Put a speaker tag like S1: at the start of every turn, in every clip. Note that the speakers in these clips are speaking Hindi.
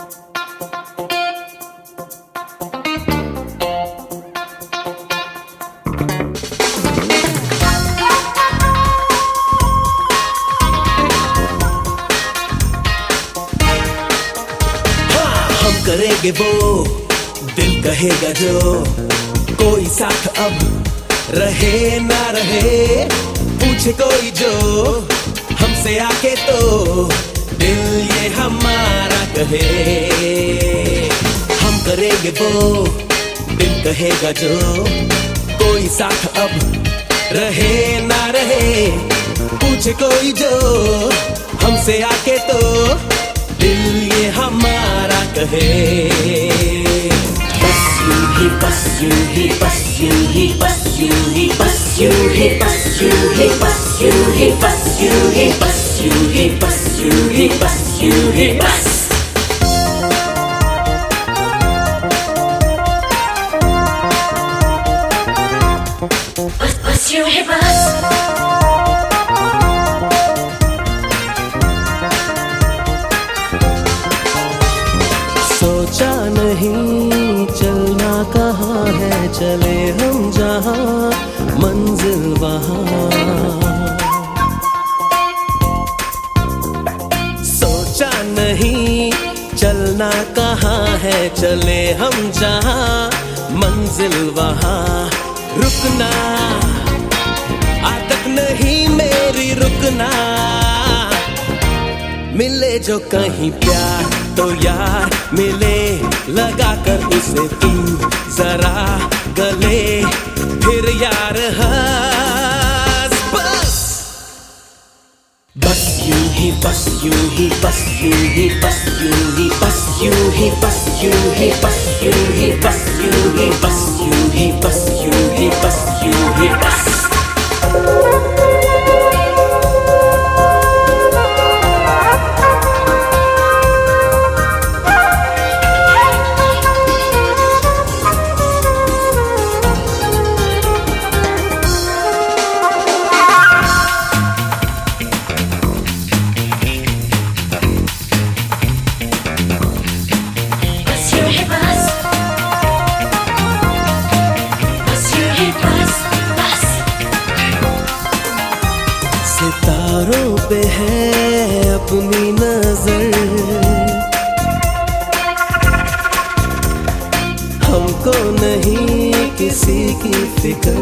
S1: करेंगे वो दिल कहेगा जो, कोई साथ अब रहे ना रहे, पूछे कोई जो हमसे आके तो दिल ये हमारा कहे। हम करेंगे वो दिल कहेगा जो, कोई साथ अब रहे ना रहे, पूछे कोई जो हमसे आके तो दिल ये हमारा कहे।
S2: Bus you, he bus you, he bus you, he bus you, he bus you, he bus you, he bus you, he bus you, he bus you, he bus you, he bus you, he bus. Bus you, he bus.
S1: सोचा नहीं चलना कहाँ है, चले हम जहाँ मंजिल वहाँ। सोचा नहीं चलना कहाँ है, चले हम जहाँ मंजिल वहाँ। रुकना आदत नहीं मेरी रुकना, मिले जो कहीं प्यार तो यार मिले, लगा कर उसे तू जरा गले, फिर यार हंस बस।
S2: Bus you, he bus you, he bus you, he bus you, he bus you, he bus you, he bus you, he bus you, he bus you, he bus you, he bus you, he bus.
S1: सितारों पे है अपनी नजर, हमको नहीं किसी की फिक्र।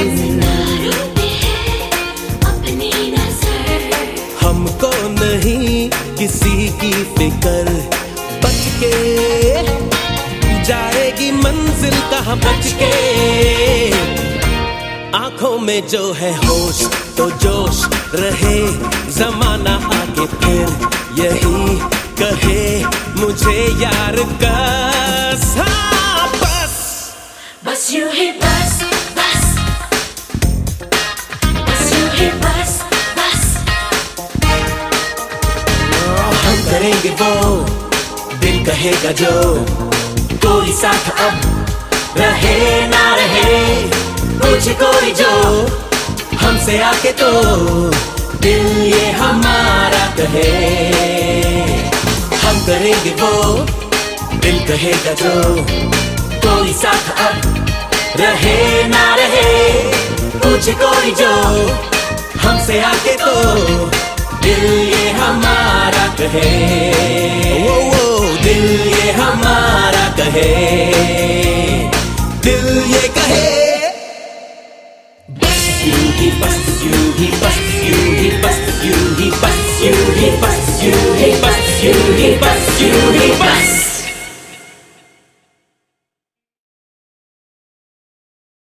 S1: हमको नहीं किसी की फिक्र, बच के जाएगी मंजिल कहाँ बच के। आंखों में जो है होश तो जोश रहे, जमाना आगे फिर यही कहे मुझे यार कस। हाँ बस
S2: Bus you, he bus, bus. Bus you, he bus, bus.
S1: हम करेंगे वो दिल कहेगा जो, कोई साथ अब रहे ना रहे, पूछे कोई जो हमसे आके तो दिल ये हमारा कहे। हम करेंगे वो दिल कहेगा जो, कोई साथ अब रहे ना रहे, पूछे कोई जो हमसे आके तो दिल ये हमारा कहे। वो दिल ये हमारा कहे, दिल ये कहे। He bus you, he bus you, he bus you, he bus you, he bus you, he bus you, he bus you, he